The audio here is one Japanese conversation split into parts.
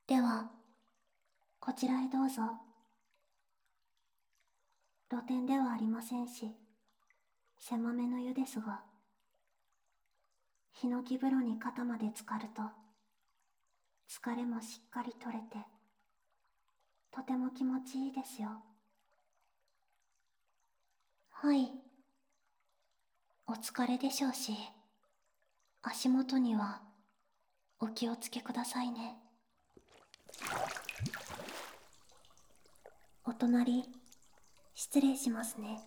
では、こちらへどうぞ。露天ではありませんし、狭めの湯ですが、ヒノキ風呂に肩まで浸かると、疲れもしっかり取れて、とても気持ちいいですよ。はい。お疲れでしょうし、足元にはお気をつけくださいね。お隣、失礼しますね。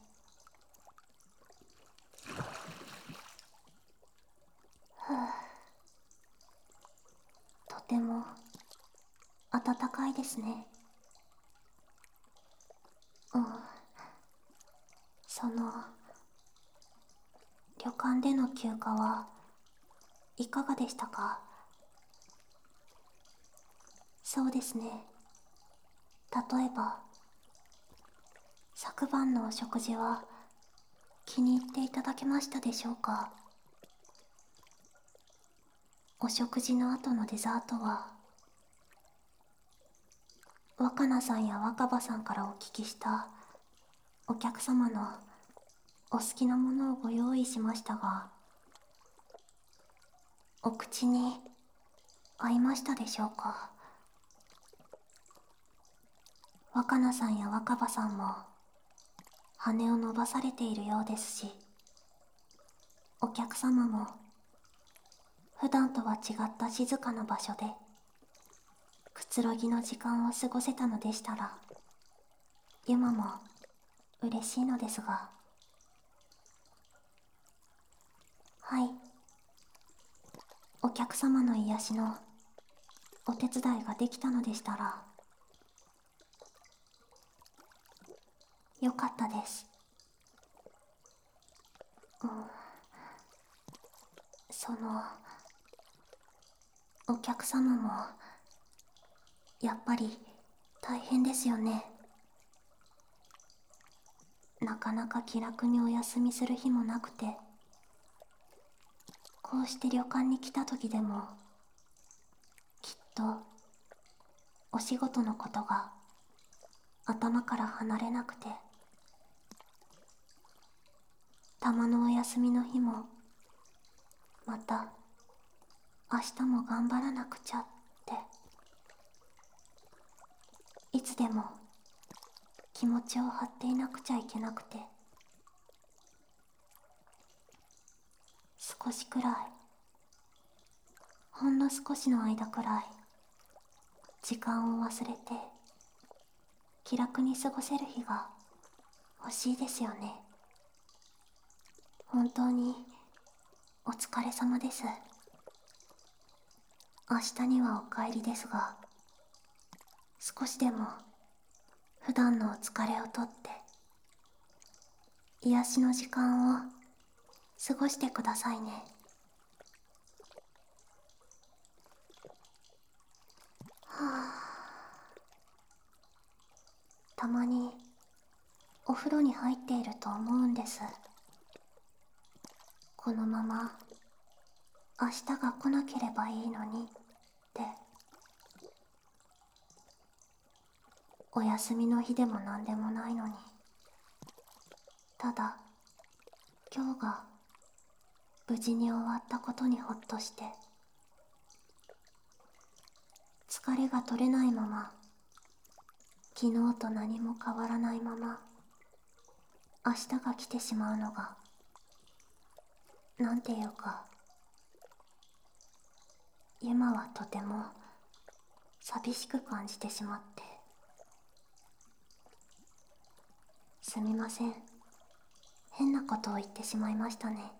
ふぅ。とても暖かいですね。うん。旅館での休暇はいかがでしたか？そうですね。例えば、昨晩のお食事は気に入っていただけましたでしょうか？お食事の後のデザートは、若菜さんや若葉さんからお聞きしたお客様のお好きなものをご用意しましたが、お口に合いましたでしょうか？若菜さんや若葉さんも羽を伸ばされているようですし、お客様も普段とは違った静かな場所でくつろぎの時間を過ごせたのでしたら、ユマも嬉しいのですが。はい。お客様の癒しのお手伝いができたのでしたら、よかったです。うん。お客様もやっぱり大変ですよね。なかなか気楽にお休みする日もなくて、こうして旅館に来た時でもきっとお仕事のことが頭から離れなくて、たまのお休みの日もまた明日も頑張らなくちゃって、いつでも気持ちを張っていなくちゃいけなくて、少しくらい、ほんの少しの間くらい時間を忘れて気楽に過ごせる日が欲しいですよね。本当にお疲れ様です。明日にはお帰りですが、少しでも普段のお疲れをとって癒しの時間を過ごしてくださいね。はあ。たまにお風呂に入っていると思うんです。このまま明日が来なければいいのにって。お休みの日でもなんでもないのに、ただ今日が無事に終わったことにほっとして、疲れが取れないまま、昨日と何も変わらないまま明日が来てしまうのが、なんていうか、今はとても寂しく感じてしまって。すみません。変なことを言ってしまいましたね。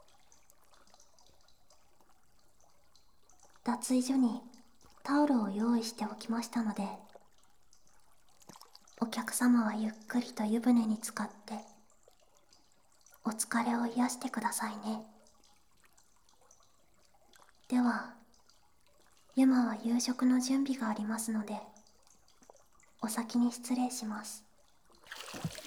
脱衣所にタオルを用意しておきましたので、お客様はゆっくりと湯船に浸かってお疲れを癒してくださいね。では、ユマは夕食の準備がありますので、お先に失礼します。